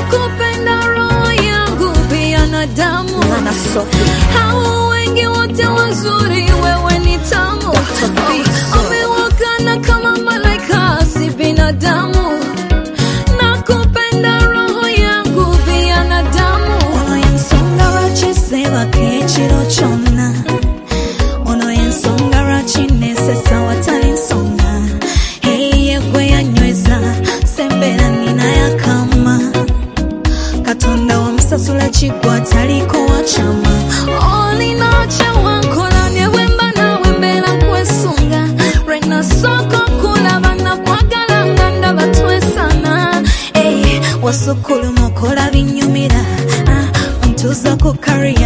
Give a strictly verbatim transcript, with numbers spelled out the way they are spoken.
nakupenda roho yangu pia na damu. Hao wengi wote wazuri, wewe ni tamu. Umewakana kama malaika, si binadamu. Nakupenda roho yangu pia na damu. Ono yensonga racheseba kechiro chonna. Ono yensonga rachinesesa watali nsonga. Hey yegwe yanyweza sembera nina yakama. Katonda wa msasula chigwa taliko wachama. Oli nacha wankola nyewemba na wembela kwesunga. Rena soko kula bana kwa galanganda batwesana. Hey wasukulu mokola binyumira. Ah, untuza kukari